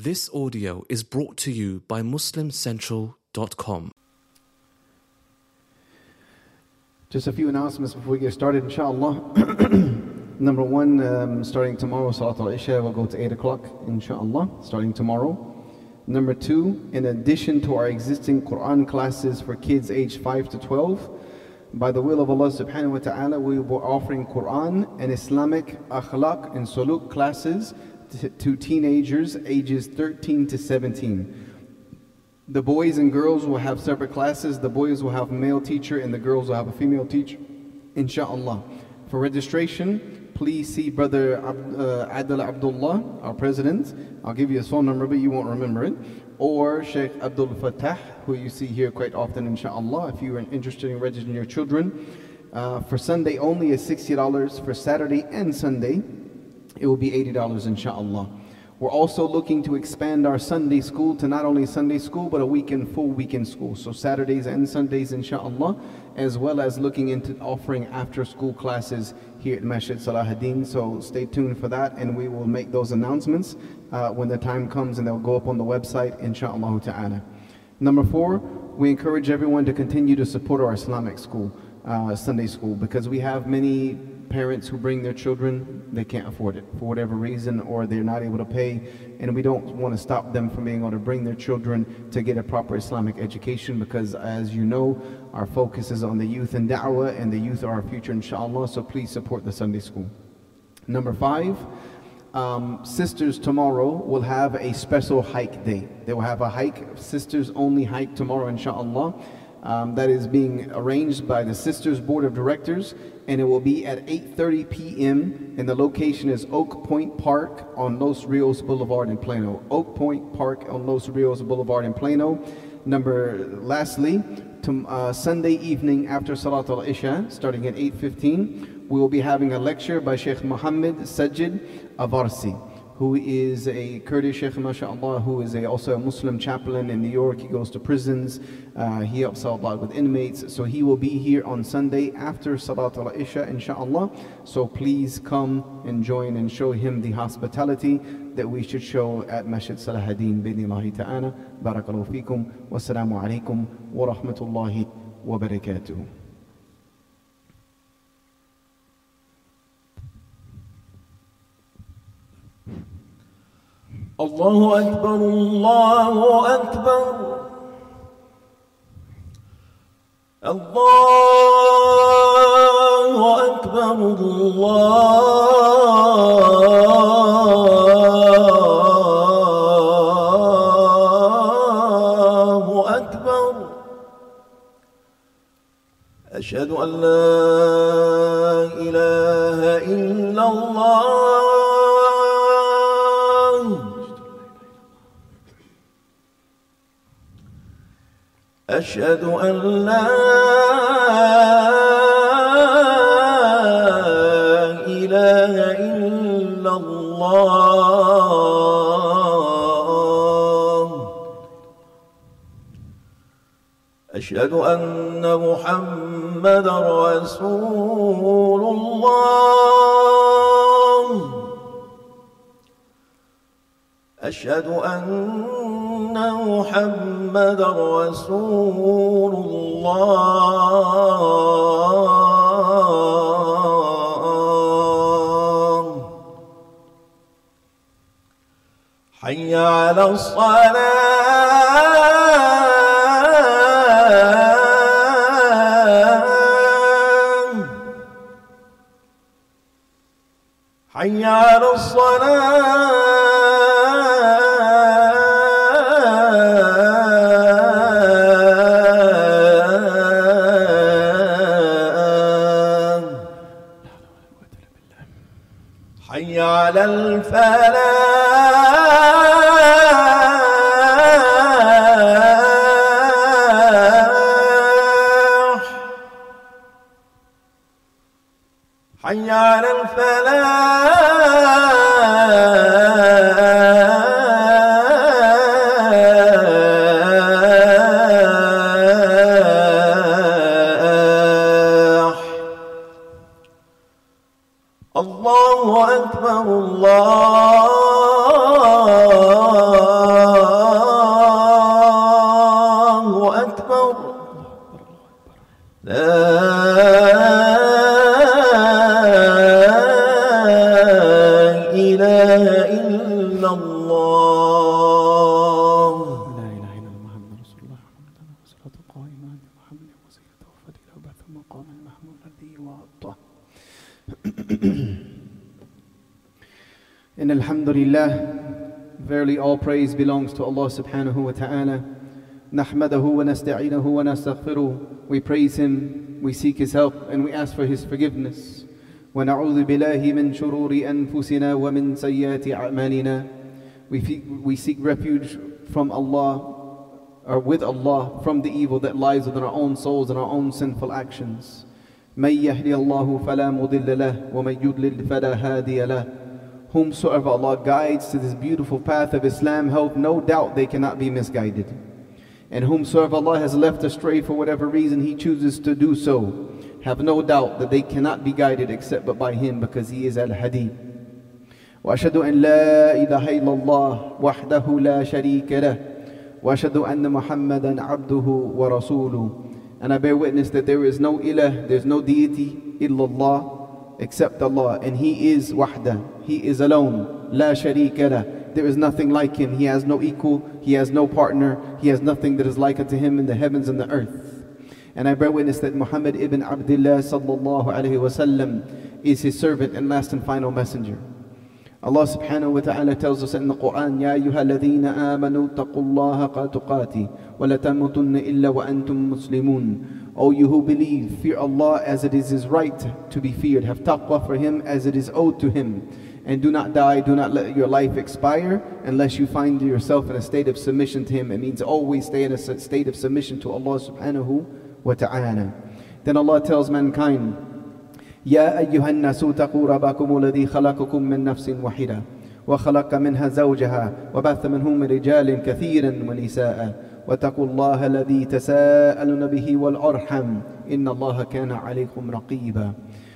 This audio is brought to you by MuslimCentral.com. Just a few announcements before we get started, inshallah. Number one, starting tomorrow, Salat al-Isha will go to 8 o'clock, inshallah, starting tomorrow. Number two, in addition to our existing Quran classes for kids aged 5 to 12, by the will of Allah subhanahu wa ta'ala, we will be offering Quran and Islamic akhlaq and suluk classes to teenagers ages 13 to 17. The boys and girls will have separate classes. The boys will have a male teacher and the girls will have a female teacher, inshallah. For registration, please see Brother Adil Abdullah, our president. I'll give you his phone number, but you won't remember it. Or Sheikh Abdul Fattah, who you see here quite often, inshallah, if you are interested in registering your children. For Sunday only is $60. For Saturday and Sunday, it will be $80, inshallah. We're also looking to expand our Sunday school to not only Sunday school, but a full weekend school. So Saturdays and Sundays, inshallah, as well as looking into offering after school classes here at Masjid Salahuddin. So stay tuned for that, and we will make those announcements when the time comes, and they'll go up on the website, inshallah ta'ala. Number four, we encourage everyone to continue to support our Islamic school, Sunday school, because we have many parents who bring their children, they can't afford it for whatever reason, or they're not able to pay, and we don't want to stop them from being able to bring their children to get a proper Islamic education, because as you know, our focus is on the youth and da'wah, and the youth are our future, inshallah. So please support the Sunday school. Number five, sisters tomorrow will have a special hike day. They will have a hike, sisters only hike tomorrow, inshallah. That is being arranged by the Sisters Board of Directors, and it will be at 8:30 p.m. and the location is Oak Point Park on Los Rios Boulevard in Plano. Oak Point Park on Los Rios Boulevard in Plano. Lastly, Sunday evening after Salat al-Isha, starting at 8:15, we will be having a lecture by Sheikh Muhammad Sajid Avarsi, who is a Kurdish Sheikh, mashallah, who is also a Muslim chaplain in New York. He goes to prisons, he helps out a lot with inmates. So he will be here on Sunday after Salat al-Isha, inshallah. So please come and join and show him the hospitality that we should show at Masjid Salahuddin, bidnillahi ta'ala. Barakallahu feekum, wassalamu alaikum wa rahmatullahi wa barakatuh. الله أكبر الله أكبر الله أكبر الله أكبر أشهد أن لا إله إلا الله أشهد أن لا إله إلا الله أشهد أن محمدًا رسول الله أشهد أن محمدًا رسول الله حي على الصلاة حي على الصلاة حي على الفلاح حي على الفلاح الله أكبر الله الله لا إله إلا الله محمد رسول الله والصلاة القائمة عند محمد وسيلته وفضيلة وبعث مقام المحمود الذي وعطه. إن الحمد لله, verily all praise belongs to Allah subhanahu wa ta'ala. نحمده ونستعينه ونستغفره. We praise Him, we seek His help, and we ask for His forgiveness. ونعوذ بالله من شرور أنفسنا ومن سيئات أعمالنا. We seek refuge from Allah, or with Allah, from the evil that lies within our own souls and our own sinful actions. من يهدي الله فلا مضل له ومن يضلل فلا هادي له. Whomsoever Allah guides to this beautiful path of Islam, have no doubt they cannot be misguided. And whomsoever Allah has left astray for whatever reason He chooses to do so, have no doubt that they cannot be guided except but by Him, because He is Al-Hadi. وأشهد أن لا إله إلا الله وحده لا شريك له وأشهد أن محمدا عبده ورسوله. And I bear witness that there is no ilah, there is no deity, illallah, except Allah, and He is wahda, He is alone, la sharika lah. There is nothing like Him, He has no equal, He has no partner, He has nothing that is like unto Him in the heavens and the earth. And I bear witness that Muhammad ibn Abdullah sallallahu alayhi wa sallam is His servant and last and final messenger. Allah subhanahu wa ta'ala tells us in the Quran, يَا أَيُّهَا الَّذِينَ آمَنُوا اتَّقُوا اللَّهَ حَقَّ تُقَاتِهِ وَلَا تَمُوتُنَّ إِلَّا وَأَنْتُمْ مُسْلِمُونَ. O you who believe, fear Allah as it is His right to be feared. Have taqwa for Him as it is owed to Him. And do not die, do not let your life expire unless you find yourself in a state of submission to Him. It means always stay in a state of submission to Allah subhanahu wa ta'ala. Then Allah tells mankind, يا أيها الناس اتقوا ربكم الذي خلقكم من نفس واحدة وخلق منها زوجها وبث منهما رجالا كثيرا ونساء واتقوا الله الذي تساءلون به والأرحم إن الله كان عليكم رقيبا.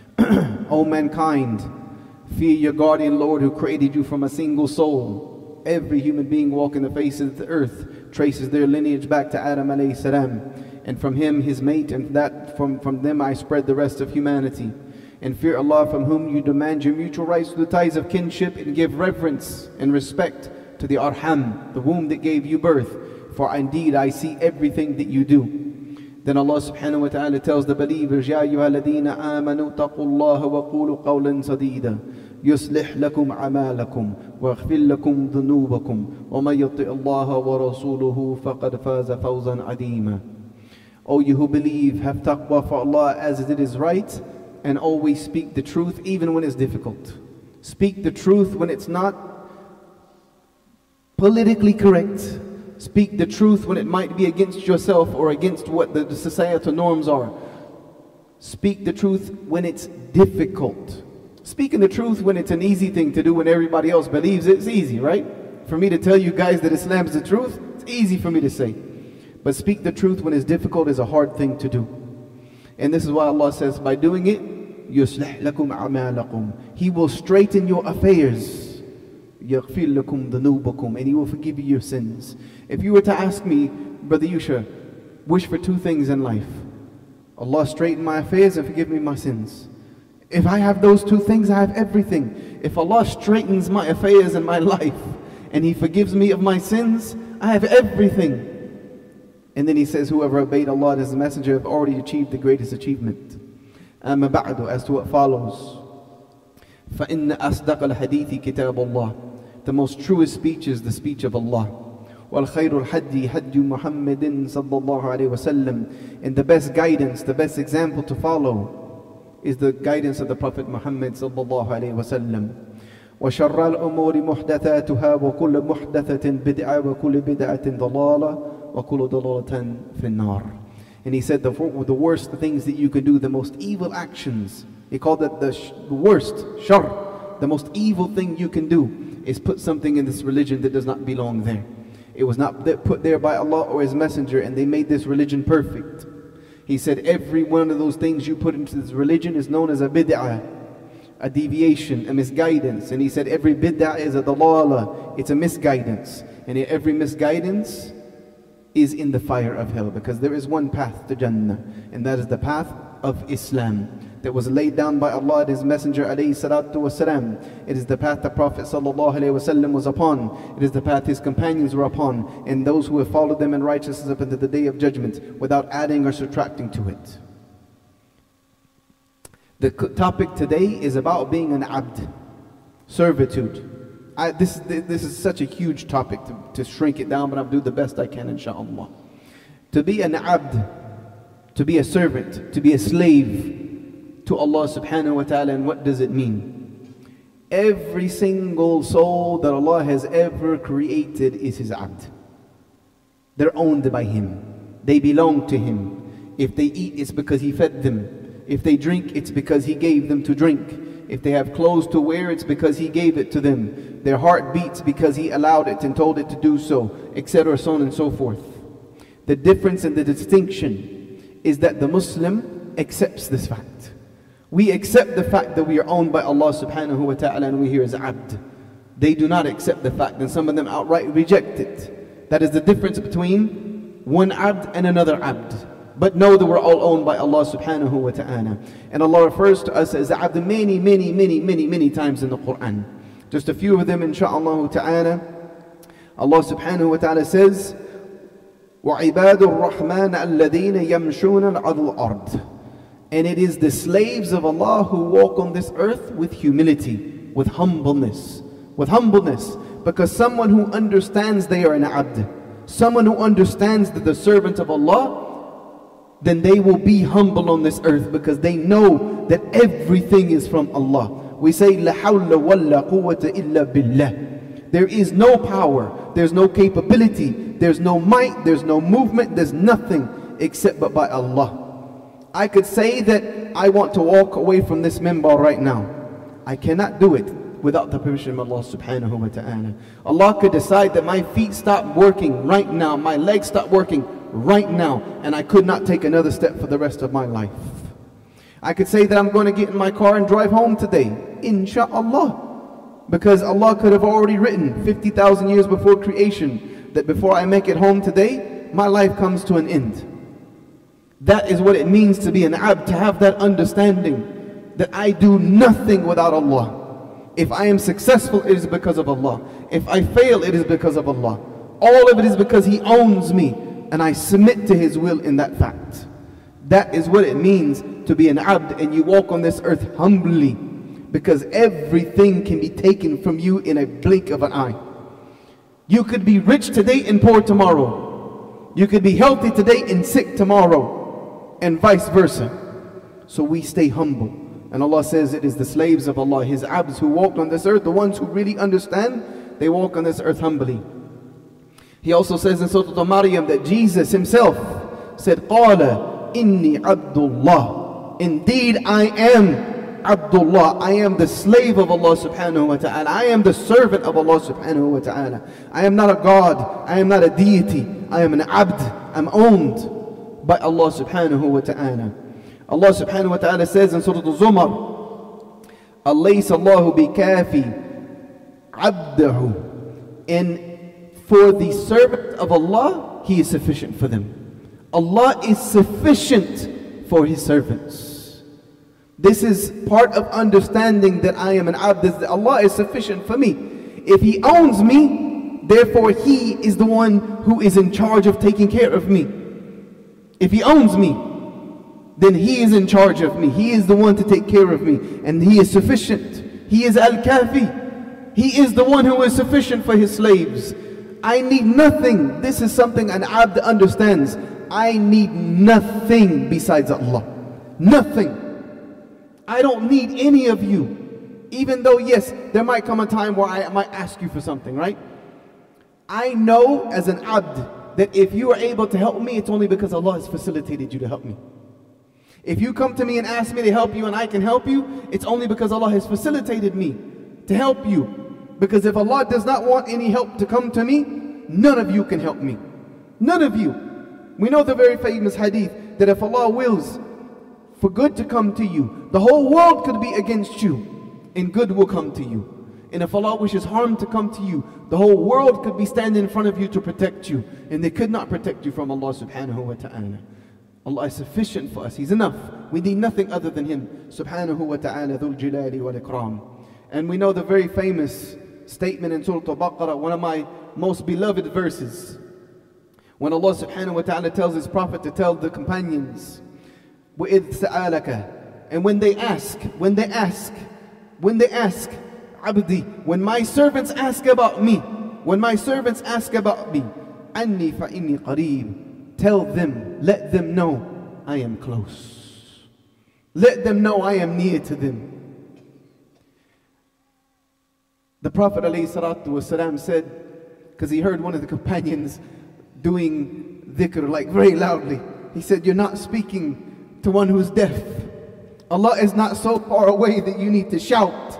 O mankind, fear your guardian Lord who created you from a single soul. Every human being walking the face of the earth traces their lineage back to Adam alayhi salam, and from him his mate, and that from them I spread the rest of humanity. And fear Allah, from whom you demand your mutual rights to the ties of kinship, and give reverence and respect to the arham, the womb that gave you birth, for indeed I see everything that you do. Then Allah subhanahu wa ta'ala tells the believers, يَا أَيُّهَا الَّذِينَ آمَنُوا اتَّقُوا اللَّهَ وَقُولُوا قَوْلًا سَدِيدًا يُصْلِحْ لَكُمْ أَعْمَالَكُمْ وَيَغْفِرْ لَكُمْ ذُنُوبَكُمْ وَمَن يُطِعِ اللَّهَ وَرَسُولَهُ فَقَدْ فَازَ فَوْزًا عَظِيمًا. O you who believe, have taqwa for Allah as it is right, and always speak the truth even when it's difficult. Speak the truth when it's not politically correct. Speak the truth when it might be against yourself or against what the societal norms are. Speak the truth when it's difficult. Speaking the truth when it's an easy thing to do, when everybody else believes it's easy, right? For me to tell you guys that Islam is the truth, it's easy for me to say. But speak the truth when it's difficult is a hard thing to do. And this is why Allah says, by doing it, يُصْلِحْ لَكُمْ أَعْمَالَكُمْ. He will straighten your affairs. يَغْفِرْ لَكُمْ ذُنُوبَكُمْ. And He will forgive you your sins. If you were to ask me, Brother Yusha, wish for two things in life: Allah straighten my affairs and forgive me my sins. If I have those two things, I have everything. If Allah straightens my affairs in my life and He forgives me of my sins, I have everything. And then He says, whoever obeyed Allah and His Messenger have already achieved the greatest achievement. أما بعد, as to what follows, فإن أصدق الحديث كتاب الله. The most truest speech is the speech of Allah. وَالْخَيْرُ الْحَدِّي حَدِّ مُحَمَّدٍ صَلَّى اللَّهُ عَلَيْهِ وَسَلَّمٍ. And the best guidance, the best example to follow is the guidance of the Prophet Muhammad صلى الله عليه وسلم. وَشَرَّ الْأُمُورِ مُحْدَثَاتُهَا وَكُلُّ مُحْدَثَةٍ بِدْعَةٍ وَكُلُّ بِدْعَةٍ ضَلَالَةٍ وَكُلُّ ضَلَالَةٍ فِي النَّارِ. And he said the worst things that you can do, the most evil actions, he called it the worst, shar, the most evil thing you can do is put something in this religion that does not belong there. It was not put there by Allah or His Messenger, and they made this religion perfect. He said every one of those things you put into this religion is known as a bid'ah, a deviation, a misguidance. And he said every bid'ah is a dalala, it's a misguidance. And every misguidance is in the fire of hell, because there is one path to Jannah, and that is the path of Islam. that was laid down by Allah and His Messenger alayhi salatu wasalam. It is the path the Prophet sallallahu alayhi wasallam was upon. It is the path his companions were upon, and those who have followed them in righteousness up until the day of judgment, without adding or subtracting to it. The topic today is about being an abd, servitude. This is such a huge topic to shrink it down, but I'll do the best I can, inshaAllah. To be an abd, to be a servant, to be a slave to Allah subhanahu wa ta'ala. And what does it mean? Every single soul that Allah has ever created is His abd. They're owned by Him. They belong to Him. If they eat, it's because He fed them. If they drink, it's because He gave them to drink. If they have clothes to wear, it's because He gave it to them. Their heart beats because He allowed it and told it to do so, etc., so on and so forth. The difference and the distinction is that the Muslim accepts this fact. We accept the fact that we are owned by Allah subhanahu wa ta'ala and we here as abd. They do not accept the fact, and some of them outright reject it. That is the difference between one abd and another abd. But know that we're all owned by Allah subhanahu wa ta'ala. And Allah refers to us as abd many times in the Quran. Just a few of them, insha'Allah ta'ala. Allah subhanahu wa ta'ala says, وَعِبَادُ الرَّحْمَنَ الَّذِينَ يَمْشُونَ عَلَى الْأَرْضِ. And it is the slaves of Allah who walk on this earth with humility, with humbleness. With humbleness. Because someone who understands they are an abd, someone who understands that the servant of Allah, then they will be humble on this earth because they know that everything is from Allah. We say, لَا حَوْلَ وَلَّا قُوَّةَ إِلَّا بِاللَّهِ. There is no power, there's no capability, there's no might, there's no movement, there's nothing except but by Allah. I could say that I want to walk away from this minbar right now. I cannot do it without the permission of Allah subhanahu wa ta'ala. Allah could decide that my feet stop working right now, my legs stop working right now, and I could not take another step for the rest of my life. I could say that I'm going to get in my car and drive home today, insha'Allah, because Allah could have already written 50,000 years before creation that before I make it home today, my life comes to an end. That is what it means to be an abd, to have that understanding that I do nothing without Allah. If I am successful, it is because of Allah. If I fail, it is because of Allah. All of it is because He owns me, and I submit to His will in that fact. That is what it means to be an abd, and you walk on this earth humbly, because everything can be taken from you in a blink of an eye. You could be rich today and poor tomorrow. You could be healthy today and sick tomorrow, and vice versa. So we stay humble. And Allah says it is the slaves of Allah, His abds who walked on this earth, the ones who really understand, they walk on this earth humbly. He also says in Surah Maryam that Jesus Himself said, قَالَ إِنِّي عَبْدُ اللَّهِ. Indeed I am Abdullah, I am the slave of Allah subhanahu wa ta'ala. I am the servant of Allah subhanahu wa ta'ala. I am not a God, I am not a deity, I am an abd, I'm owned by Allah subhanahu wa ta'ala. Allah subhanahu wa ta'ala says in Surah Al-Zumar, أَلَيْسَ اللَّهُ بِكَافِي عَبْدَهُ. And for the servant of Allah, He is sufficient for them. Allah is sufficient for His servants. This is part of understanding that I am an abd, that Allah is sufficient for me. If He owns me, therefore He is the one who is in charge of taking care of me. If He owns me, then He is in charge of me. He is the one to take care of me. And He is sufficient. He is Al-Kafi. He is the one who is sufficient for His slaves. I need nothing. This is something an abd understands. I need nothing besides Allah. Nothing. I don't need any of you. Even though, yes, there might come a time where I might ask you for something, right? I know as an abd that if you are able to help me, it's only because Allah has facilitated you to help me. If you come to me and ask me to help you and I can help you, it's only because Allah has facilitated me to help you. Because if Allah does not want any help to come to me, none of you can help me. None of you. We know the very famous hadith that if Allah wills for good to come to you, the whole world could be against you and good will come to you. And if Allah wishes harm to come to you, the whole world could be standing in front of you to protect you, and they could not protect you from Allah subhanahu wa ta'ala. Allah is sufficient for us. He's enough. We need nothing other than Him. Subhanahu wa ta'ala dhul jalali wal ikram. And we know the very famous statement in Surah Al-Baqarah, one of my most beloved verses, when Allah subhanahu wa ta'ala tells His Prophet to tell the companions, وَإِذْ سَأَلَكَ, and when they ask, Abdi, when my servants ask about me, أَنِّي فَإِنِّي قَرِيبٌ, tell them, let them know I am close. Let them know I am near to them. The Prophet ﷺ said, because he heard one of the companions doing dhikr like very loudly, he said, you're not speaking to one who's deaf. Allah is not so far away that you need to shout.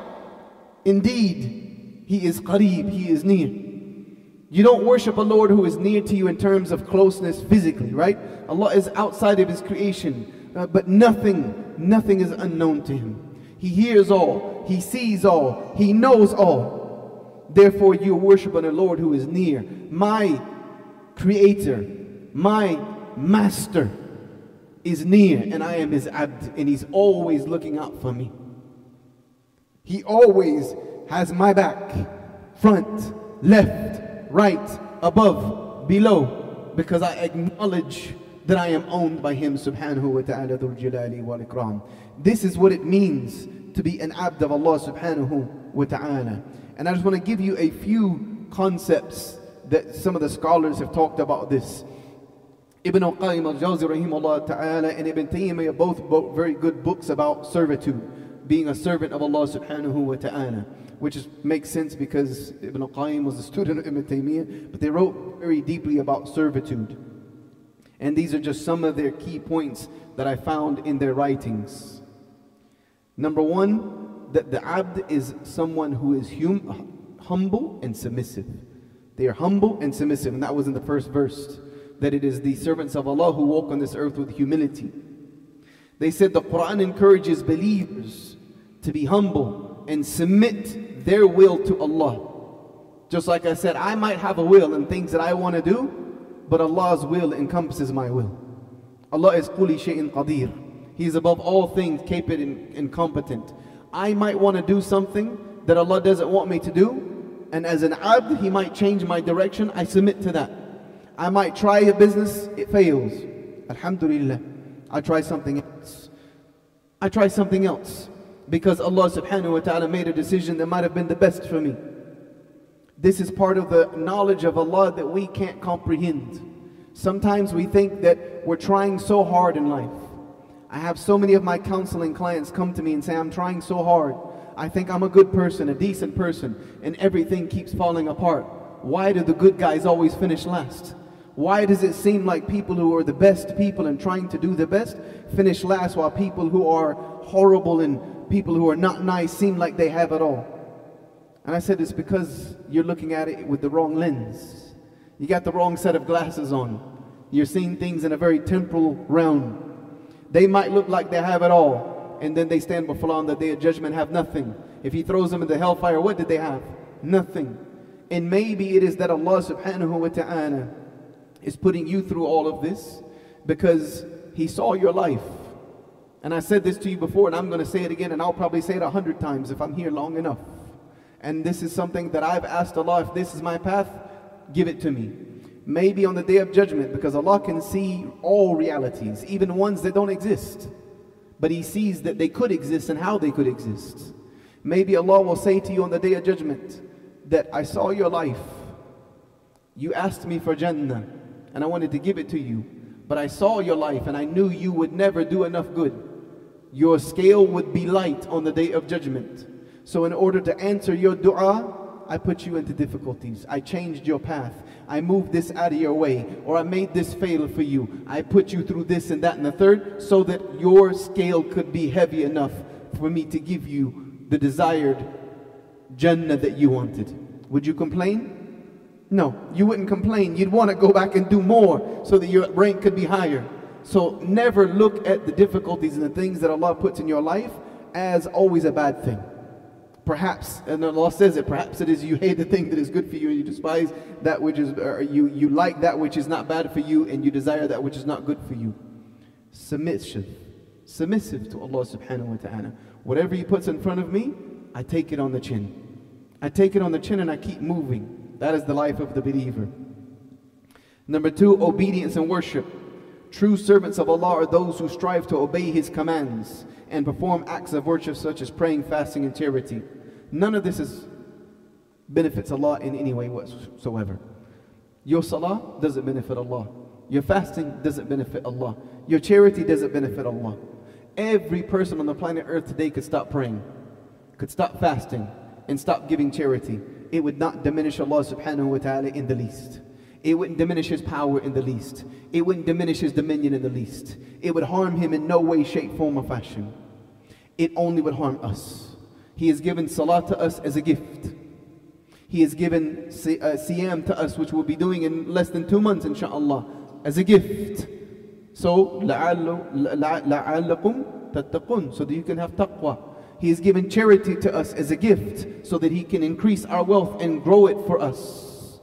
Indeed, He is qareeb, He is near. You don't worship a Lord who is near to you in terms of closeness physically, right? Allah is outside of His creation, but nothing is unknown to Him. He hears all, He sees all, He knows all. Therefore you worship a Lord who is near. My Creator, my Master is near, and I am His abd, and He's always looking out for me. He always has my back, front, left, right, above, below, because I acknowledge that I am owned by Him subhanahu wa ta'ala dhul jalali wal ikram. This is what it means to be an abd of Allah subhanahu wa ta'ala. And I just want to give you a few concepts that some of the scholars have talked about this. Ibn al-Qayyim al-Jawzi rahimahullah ta'ala and Ibn Taymiyyah both wrote very good books about servitude, being a servant of Allah subhanahu wa ta'ala, which makes sense because Ibn al-Qayyim was a student of Ibn Taymiyyah, but they wrote very deeply about servitude. And these are just some of their key points that I found in their writings. Number one, that the abd is someone who is humble and submissive. They are humble and submissive, and that was in the first verse, that it is the servants of Allah who walk on this earth with humility. They said the Quran encourages believers to be humble and submit their will to Allah. Just like I said, I might have a will and things that I want to do, but Allah's will encompasses my will. Allah is kulli shay'in qadir. He is above all things capable and competent. I might want to do something that Allah doesn't want me to do, and as an abd, He might change my direction. I submit to that. I might try a business, it fails. Alhamdulillah. I try something else. Because Allah subhanahu wa ta'ala made a decision that might have been the best for me. This is part of the knowledge of Allah that we can't comprehend. Sometimes we think that we're trying so hard in life. I have so many of my counseling clients come to me and say, I'm trying so hard. I think I'm a good person, a decent person, and everything keeps falling apart. Why do the good guys always finish last? Why does it seem like people who are the best people and trying to do the best finish last, while people who are horrible and people who are not nice seem like they have it all? And I said, it's because you're looking at it with the wrong lens. You got the wrong set of glasses on. You're seeing things in a very temporal realm. They might look like they have it all, and then they stand before Allah on the Day of Judgment, have nothing. If He throws them into hellfire, what did they have? Nothing. And maybe it is that Allah subhanahu wa ta'ala is putting you through all of this because He saw your life. And I said this to you before, and I'm going to say it again, and I'll probably say it 100 times if I'm here long enough. And this is something that I've asked Allah, if this is my path, give it to me. Maybe on the Day of Judgment, because Allah can see all realities, even ones that don't exist. But He sees that they could exist and how they could exist. Maybe Allah will say to you on the Day of Judgment that I saw your life. You asked me for Jannah and I wanted to give it to you. But I saw your life and I knew you would never do enough good. Your scale would be light on the Day of Judgment. So in order to answer your dua, I put you into difficulties. I changed your path. I moved this out of your way. Or I made this fail for you. I put you through this and that and the third, so that your scale could be heavy enough for me to give you the desired Jannah that you wanted. Would you complain? No, you wouldn't complain. You'd want to go back and do more so that your rank could be higher. So never look at the difficulties and the things that Allah puts in your life as always a bad thing. Perhaps, and Allah says it, perhaps it is you hate the thing that is good for you and you despise that which is, or you like that which is not bad for you and you desire that which is not good for you. Submission. submissive to Allah subhanahu wa ta'ala. Whatever He puts in front of me, I take it on the chin. I take it on the chin and I keep moving. That is the life of the believer. Number 2, obedience and worship. True servants of Allah are those who strive to obey His commands and perform acts of worship such as praying, fasting, and charity. None of this benefits Allah in any way whatsoever. Your salah doesn't benefit Allah. Your fasting doesn't benefit Allah. Your charity doesn't benefit Allah. Every person on the planet Earth today could stop praying, could stop fasting, and stop giving charity. It would not diminish Allah subhanahu wa ta'ala in the least. It wouldn't diminish His power in the least. It wouldn't diminish His dominion in the least. It would harm Him in no way, shape, form, or fashion. It only would harm us. He has given salah to us as a gift. He has given siyam to us, which we'll be doing in less than 2 months, inshaAllah, as a gift. So, لَعَلَّكُمْ تَتَّقُونَ, so that you can have taqwa. He has given charity to us as a gift, so that He can increase our wealth and grow it for us.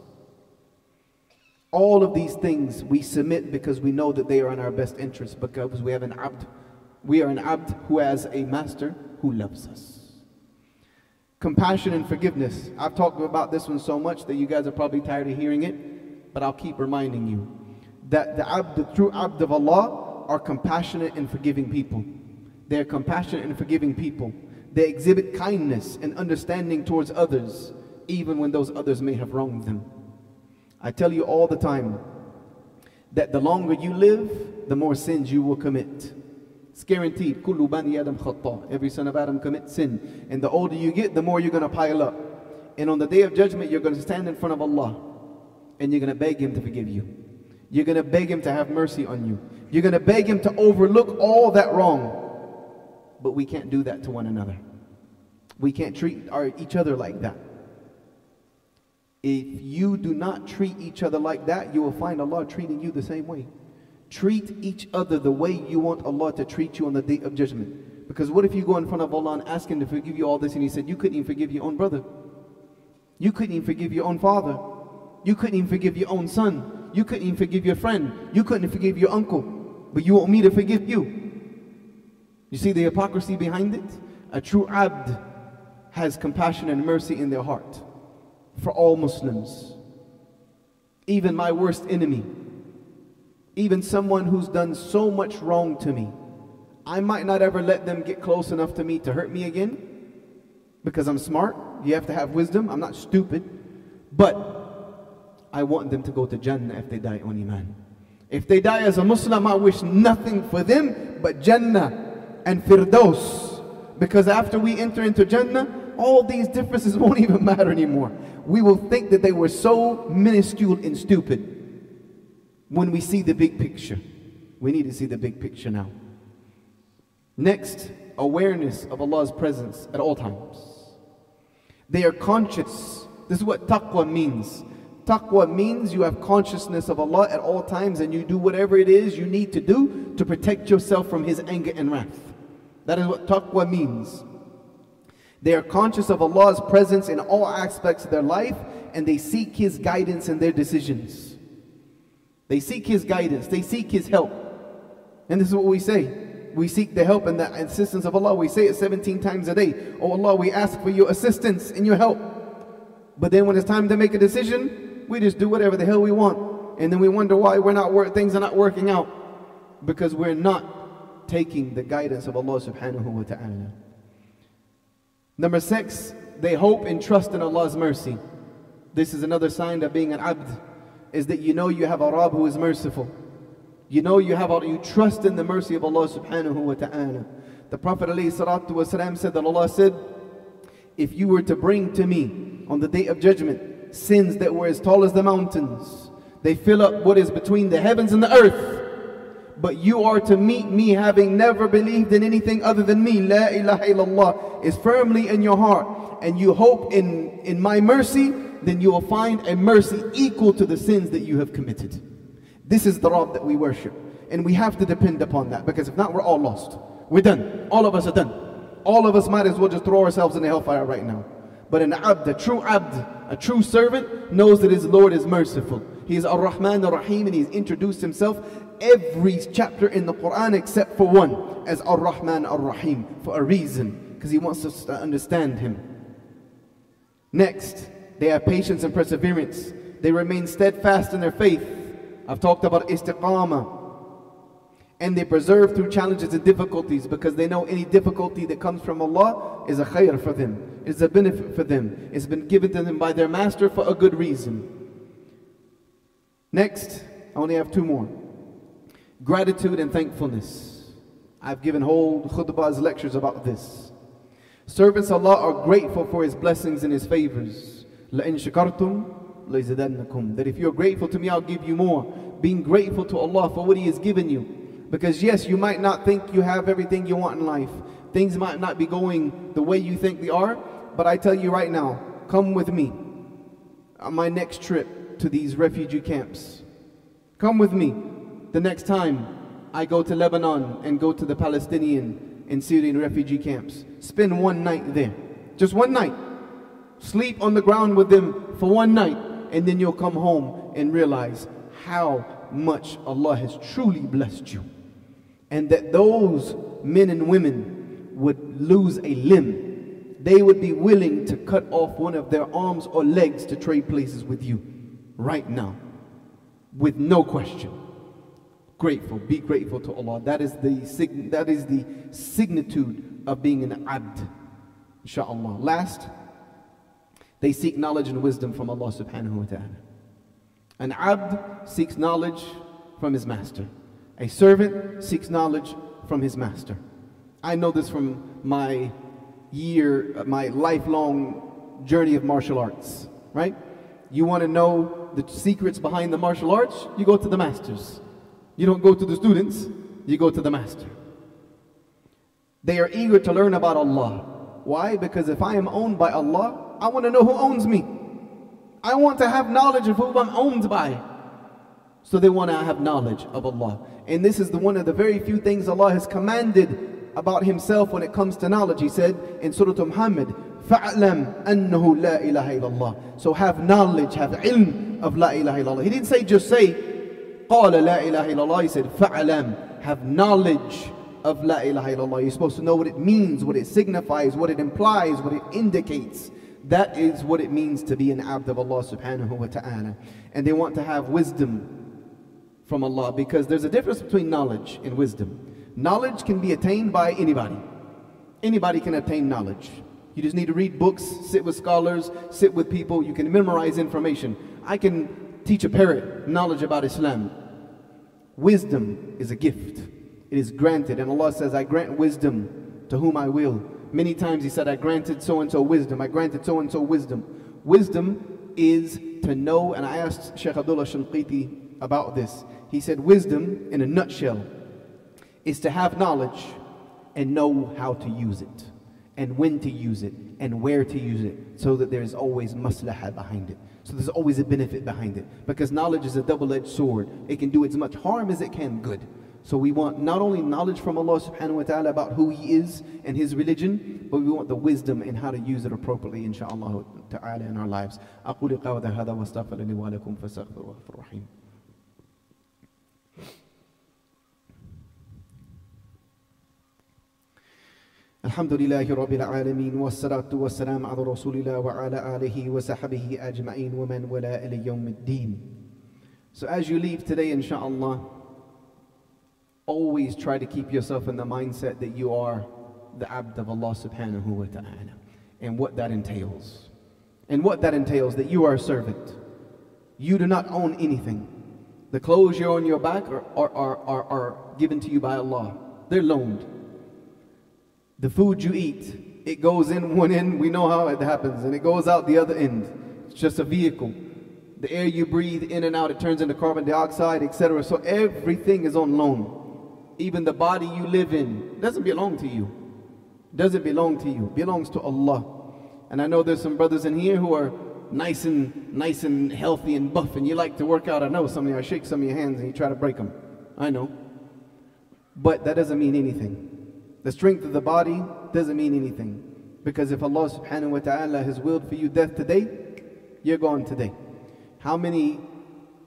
All of these things we submit because we know that they are in our best interest, because we have an abd. We are an abd who has a master who loves us. Compassion and forgiveness. I've talked about this one so much that you guys are probably tired of hearing it, but I'll keep reminding you that the true abd of Allah are compassionate and forgiving people. They're compassionate and forgiving people. They exhibit kindness and understanding towards others, even when those others may have wronged them. I tell you all the time that the longer you live, the more sins you will commit. It's guaranteed. Kullu bani Adam khata. Every son of Adam commits sin. And the older you get, the more you're going to pile up. And on the day of judgment, you're going to stand in front of Allah and you're going to beg Him to forgive you. You're going to beg Him to have mercy on you. You're going to beg Him to overlook all that wrong. But we can't do that to one another. We can't treat each other like that. If you do not treat each other like that, you will find Allah treating you the same way. Treat each other the way you want Allah to treat you on the day of judgment. Because what if you go in front of Allah and ask Him to forgive you all this, and He said, you couldn't even forgive your own brother. You couldn't even forgive your own father. You couldn't even forgive your own son. You couldn't even forgive your friend. You couldn't forgive your uncle. But you want me to forgive you. You see the hypocrisy behind it? A true abd has compassion and mercy in their heart for all Muslims. Even my worst enemy, even someone who's done so much wrong to me, I might not ever let them get close enough to me to hurt me again, because I'm smart. You have to have wisdom. I'm not stupid. But I want them to go to Jannah if they die on Iman. If they die as a Muslim, I wish nothing for them but Jannah and Firdaus. Because after we enter into Jannah, all these differences won't even matter anymore. We will think that they were so minuscule and stupid when we see the big picture. We need to see the big picture now. Next, awareness of Allah's presence at all times. They are conscious. This is what taqwa means. Taqwa means you have consciousness of Allah at all times, and you do whatever it is you need to do to protect yourself from His anger and wrath. That is what taqwa means. They are conscious of Allah's presence in all aspects of their life, and they seek His guidance in their decisions. They seek His guidance. They seek His help. And this is what we say. We seek the help and the assistance of Allah. We say it 17 times a day. Oh Allah, we ask for your assistance and your help. But then when it's time to make a decision, we just do whatever the hell we want. And then we wonder why things are not working out. Because we're not taking the guidance of Allah subhanahu wa ta'ala. Number 6, they hope and trust in Allah's mercy. This is another sign of being an abd, is that you know you have a Rabb who is merciful. You know you trust in the mercy of Allah subhanahu wa ta'ala. The Prophet ﷺ said that Allah said, if you were to bring to me on the day of judgment sins that were as tall as the mountains, they fill up what is between the heavens and the earth, but you are to meet me having never believed in anything other than me, La ilaha illallah, is firmly in your heart, and you hope in my mercy, then you will find a mercy equal to the sins that you have committed. This is the Rabb that we worship, and we have to depend upon that, because if not, we're all lost. We're done. All of us are done. All of us might as well just throw ourselves in the hellfire right now. But an abd, a true servant, knows that his Lord is merciful. He is Ar-Rahman Ar-Rahim, and He's introduced Himself every chapter in the Quran except for one as Ar-Rahman Ar-Rahim for a reason, because He wants us to understand Him. Next, they have patience and perseverance. They remain steadfast in their faith. I've talked about istiqamah. And they persevere through challenges and difficulties because they know any difficulty that comes from Allah is a khair for them. It's a benefit for them. It's been given to them by their master for a good reason. Next, I only have two more. Gratitude and thankfulness. I've given whole khutbahs, lectures about this. Servants of Allah are grateful for His blessings and His favors. لَإِن شَكَرْتُمْ لَيْزِدَنَّكُمْ. That if you're grateful to me, I'll give you more. Being grateful to Allah for what He has given you. Because yes, you might not think you have everything you want in life. Things might not be going the way you think they are. But I tell you right now, come with me on my next trip to these refugee camps. Come with me the next time I go to Lebanon and go to the Palestinian and Syrian refugee camps. Spend one night there. Just one night. Sleep on the ground with them for one night. And then you'll come home and realize how much Allah has truly blessed you. And that those men and women would lose a limb. They would be willing to cut off one of their arms or legs to trade places with you right now. With no question. Grateful. Be grateful to Allah. That is the signitude of being an abd. Inshallah. Last, they seek knowledge and wisdom from Allah subhanahu wa ta'ala. An abd seeks knowledge from his master. A servant seeks knowledge from his master. I know this from my lifelong journey of martial arts, right? You want to know the secrets behind the martial arts? You go to the masters. You don't go to the students, you go to the master. They are eager to learn about Allah. Why? Because if I am owned by Allah, I want to know who owns me. I want to have knowledge of who I'm owned by. So they want to have knowledge of Allah. And this is one of the very few things Allah has commanded about Himself when it comes to knowledge. He said in Surah Muhammad, فَعْلَمْ أَنَّهُ لَا إِلَهَ إِلَّا اللَّهِ. So have knowledge, have ilm of La ilaha illallah. He didn't say just say, قَالَ لَا إِلَهَ إِلَّا اللَّهِ. He said, فَعْلَمْ. Have knowledge of La ilaha illallah. You're supposed to know what it means, what it signifies, what it implies, what it indicates. That is what it means to be an abd of Allah subhanahu wa ta'ala. And they want to have wisdom from Allah, because there's a difference between knowledge and wisdom. Knowledge can be attained by anybody. Anybody can attain knowledge. You just need to read books, sit with scholars, sit with people. You can memorize information. I can teach a parrot knowledge about Islam. Wisdom is a gift. It is granted. And Allah says, I grant wisdom to whom I will. Many times He said, I granted so-and-so wisdom. I granted so-and-so wisdom. Wisdom is to know, and I asked Shaykh Abdullah Shanqiti about this. He said, wisdom, in a nutshell, is to have knowledge and know how to use it, and when to use it, and where to use it, so that there's always maslahah behind it. So there's always a benefit behind it. Because knowledge is a double-edged sword. It can do as much harm as it can good. So we want not only knowledge from Allah subhanahu wa ta'ala about who He is and His religion, but we want the wisdom in how to use it appropriately, inshaAllah ta'ala, in our lives. أقول قولي هذا واستغفر لي ولكم فاستغفروه الرحيم. الحمد لله رب العالمين والصلاة والسلام على رسول الله وعلى آله وصحبه أجمعين ومن ولا إلى يوم الدين. So as you leave today, inshallah, always try to keep yourself in the mindset that you are the abd of Allah subhanahu wa ta'ala, and what that entails. And what that entails, that you are a servant. You do not own anything. The clothes you're on your back are given to you by Allah. They're loaned. The food you eat, it goes in one end, we know how it happens, and it goes out the other end. It's just a vehicle. The air you breathe in and out, it turns into carbon dioxide, etc. So everything is on loan. Even the body you live in doesn't belong to you. Doesn't belong to you. It belongs to Allah. And I know there's some brothers in here who are nice and healthy and buff, and you like to work out. I know some of you, I shake some of your hands and you try to break them. I know. But that doesn't mean anything. The strength of the body doesn't mean anything. Because if Allah subhanahu wa ta'ala has willed for you death today, you're gone today. How many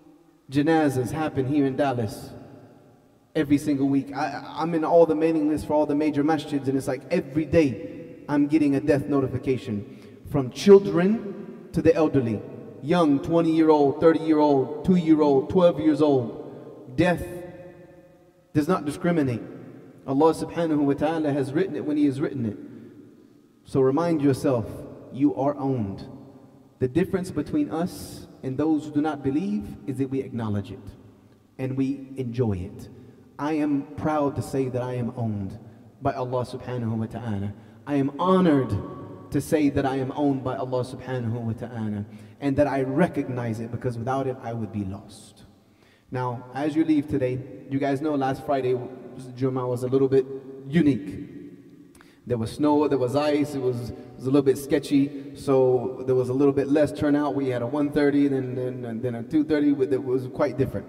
janazas happen here in Dallas every single week. I'm in all the mailing lists for all the major masjids, and it's like every day I'm getting a death notification. From children to the elderly, young 20-year-old, 30-year-old, 2-year-old, 12 years old. Death does not discriminate. Allah subhanahu wa ta'ala has written it when He has written it. So remind yourself, you are owned. The difference between us and those who do not believe is that we acknowledge it and we enjoy it. I am proud to say that I am owned by Allah subhanahu wa ta'ala. I am honored to say that I am owned by Allah subhanahu wa ta'ala, and that I recognize it, because without it I would be lost. Now, as you leave today, you guys know last Friday Jummah was a little bit unique. There was snow, there was ice, it was a little bit sketchy, so there was a little bit less turnout. We had a 1:30, then a 2:30, it was quite different.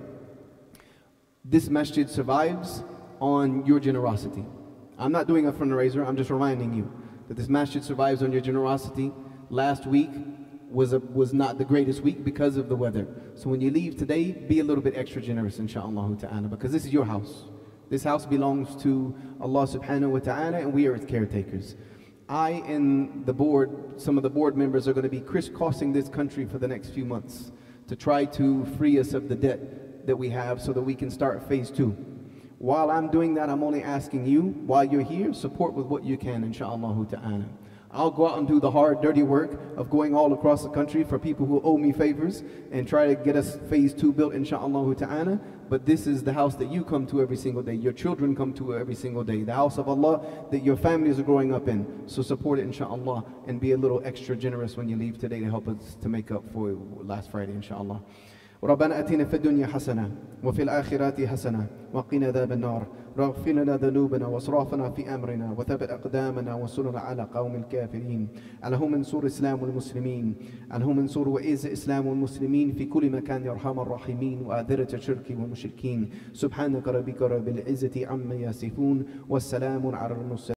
This masjid survives on your generosity. I'm not doing a fundraiser, I'm just reminding you that this masjid survives on your generosity. Last week was not the greatest week because of the weather. So when you leave today, be a little bit extra generous, inshaAllah ta'ala, because this is your house. This house belongs to Allah subhanahu wa ta'ala, and we are its caretakers. I and the board, some of the board members, are going to be crisscrossing this country for the next few months to try to free us of the debt that we have so that we can start phase 2. While I'm doing that, I'm only asking you, while you're here, support with what you can, inshaAllah ta'ala. I'll go out and do the hard, dirty work of going all across the country for people who owe me favors and try to get us phase 2 built, inshaAllah ta'ala. But this is the house that you come to every single day. Your children come to every single day. The house of Allah that your families are growing up in. So support it, inshaAllah, and be a little extra generous when you leave today to help us to make up for last Friday, inshaAllah. ربنا آتنا في الدنيا حسنة وفي الآخرات حسنة وقنا عذاب النار واغفر لنا ذنوبنا واسرافنا في أمرنا وثبت أقدامنا وانصرنا على قوم الكافرين. اللهم انصر إسلام المسلمين، اللهم انصر وإعز إسلام المسلمين في كل مكان يا أرحم الراحمين، وآذرة الشرك والمشركين. سبحانك ربك رب العزة عما يصفون والسلام على المرسلين.